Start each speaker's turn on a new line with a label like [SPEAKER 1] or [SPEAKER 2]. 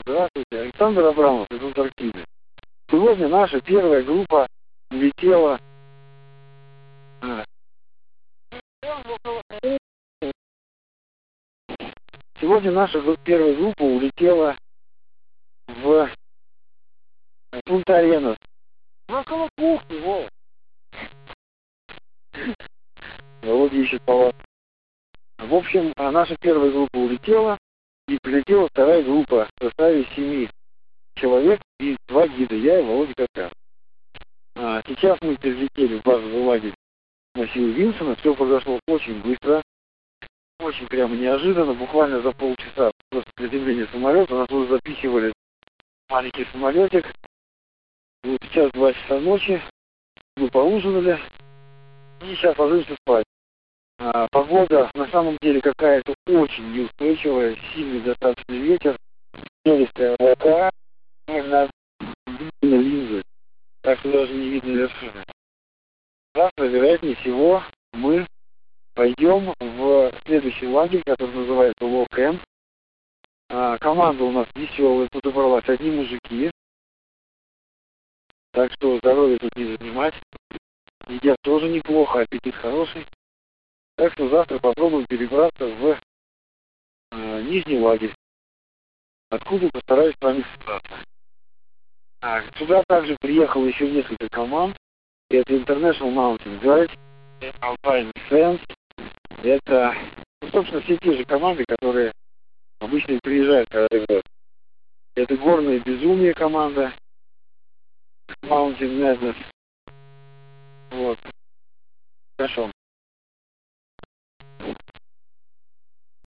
[SPEAKER 1] Здравствуйте, Александр Абрамов из Антарктиды. Сегодня наша первая группа улетела. Сегодня наша первая группа улетела в Пунта-Аренас. Около кухни, Вова. Володя ищет палатку. В общем, наша первая группа улетела, и прилетела вторая группа в составе 7 человек и 2 гида, я и Володя Коткар. Сейчас мы прилетели в базовый лагерь массива Винсона, все произошло очень быстро, очень прямо неожиданно, буквально за полчаса после приземления самолета нас уже запихивали в маленький самолетик. Вот сейчас 2 часа ночи, мы поужинали и сейчас ложимся спать. Погода на самом деле какая-то очень неустойчивая, сильный достаточно ветер, перистая облака, на линзы, так что даже не видно вершины. Завтра, вероятнее всего, мы пойдем в следующий лагерь, который называется Ло-Кэмп. Команда у нас веселая, тут собралась одни мужики, так что здоровье тут не занимать. Едят тоже неплохо, аппетит хороший. Так что завтра попробуем перебраться в нижний лагерь, откуда постараюсь с вами связаться. Сюда также приехало еще несколько команд. Это International Mountain Guide, Alpine Defense. Это, собственно, все те же команды, которые обычно приезжают каждый год. Это Горное Безумие команда, Mountain Madness. Вот. Хорошо.